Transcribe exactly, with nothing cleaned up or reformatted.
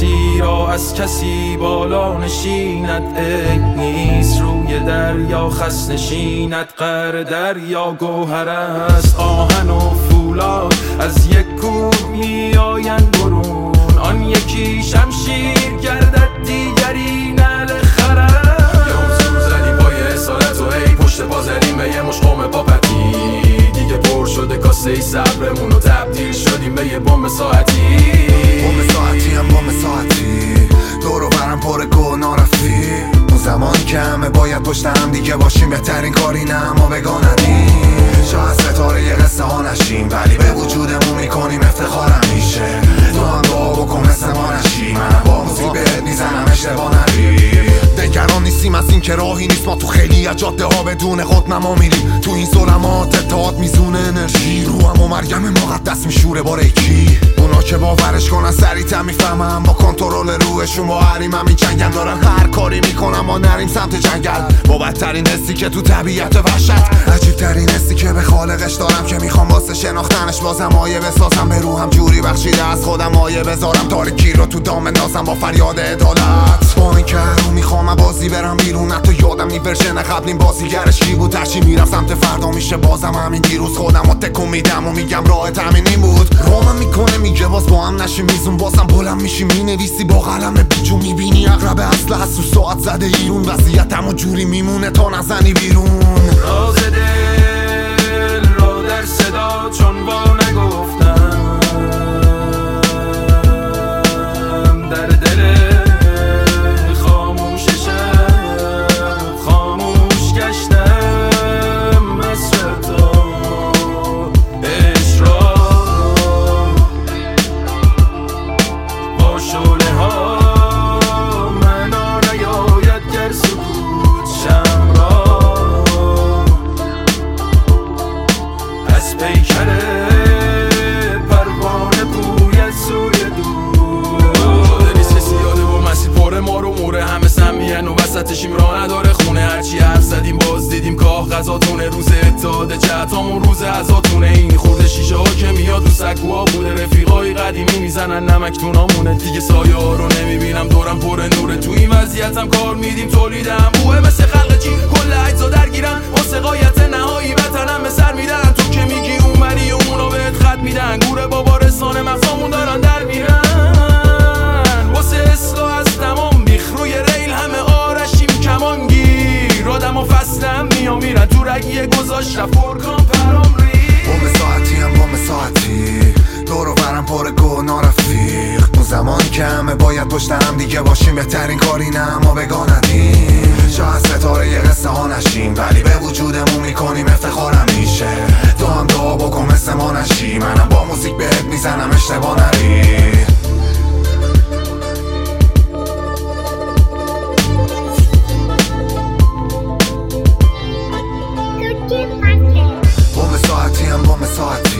کسی را از کسی بالا نشیند، عیب نیست روی دریا خس نشیند. قعر دریا گوهر است، آهن و فولاد از یک کوه می آیند برون. آن یکی شمشیر گردد دیگری نعل خرد. یه حضور زدیم با یه اصالت و ای پشت پا زدیم به یه مشقوم پاپتی. دیگه پر شده کاسه ای صبرمون و تبدیل شدیم به یه بمب ساعتی. بمب ساعتی هم بمب ساعتی، دور و برم پر گناه رفتی. اون زمان که همه باید پشت هم دیگه باشیم، بهترین کاری نه اما بگاه ندیم. شاید ستاره یه قصه ها نشیم، ولی به وجودمون میکنیم افتخارم میشه. تو هم دعا بکن مثل ما نشی، من با موزیک بهت میزنم اشتباه نری. نگران نیستیم از این که راهی نیست، ما تو خیلی از جاده ها بدون خودنما میریم. تو این ظلمات اتحاد میزونه انرژی، رو هم و مریم مقدس میشوره با ریکی. اونا که باورش کنن سریع‌تر میفهمم، با کنترل روحشون با حریم همین جنگل. دارن هر کاری میکنم ما نریم سمت جنگل، با بدترین حسی که تو طبیعت وحشت. عجیب ترین حسی که به خالقش دارم، که میخوام واسه شناختنش بازم آیه بسازم. به روحم جوری بخشیده از خودم آیه بذارم، تاریکی رو تو دام نازم با فریاد عدالت. با این که رو میخوام بازی برم بیرون، حتی یادم نی ورژن قبلیم بازیگرش کی بود. هرچی میرم سمت فردا میشه بازم همین دیروز. خودم رو تکون میدم و میگم راه تامین این بود. رومم میکنه میگه باز با هم نشیم میزون، بازم بلند میشی مینویسی با قلم بیجون. میبینی اقرب اصل هست و ساعت زده ایرون، وضعیتم و جوری میمونه تا نزنی بیرون. راز دل را در صدا چون با نگفتم، در دل خاموش شب خاموش گشتم. عصر تو عشق را با شعله ها معنا نیاید گر سکوت شم را. از پیکر پروانه بوید سوی دور. شده نیست کسی یاده و مسیر پاره ما رو موره. همه سمیهن و وسطشیم راه نداره خونه. هرچی حرف زدیم باز دیدیم کاه غذاتونه. روز اتحاد جهتامون روز عزاتونه. این خورده شیشه ها که میاد رو سکوها بوده. رفیقای قدیمی میزنن نمک تونامونه. دیگه سایه ها رو نمیبینم دورم پر نوره. تو این وضعیتم کار میدیم تولیدم بوه مثل خلق چین. کل اجزا درگیرن واسه غایت نهایی وطنم به سر میدن. تو که میگی اونوری و اونا بهت خط میدن. گوره بابا رسانه مغزامون دارن در میرن. واسه اصلاح از تمام بیخ روی ریل همه آرشیم کمانگیر. آدم و فصلم میام میرن تو رگیه گذاشت رفت برکان پرام ری. بمب ساعتی هم بمب ساعتی، دور و برم پر گناه رفیق. اون زمان که همه باید پشت هم دیگه باشیم، بهترین کاری نه اما بگاه ندیم. شاید ستاره یه قصه ها نشیم، ولی به وجودمون میکنیم افتخارم میشه. تو هم دعا بکن مثل ما نشی، منم با موزیک بهت میزنم اشتباه نری. بمب ساعتی هم بمب ساعتی،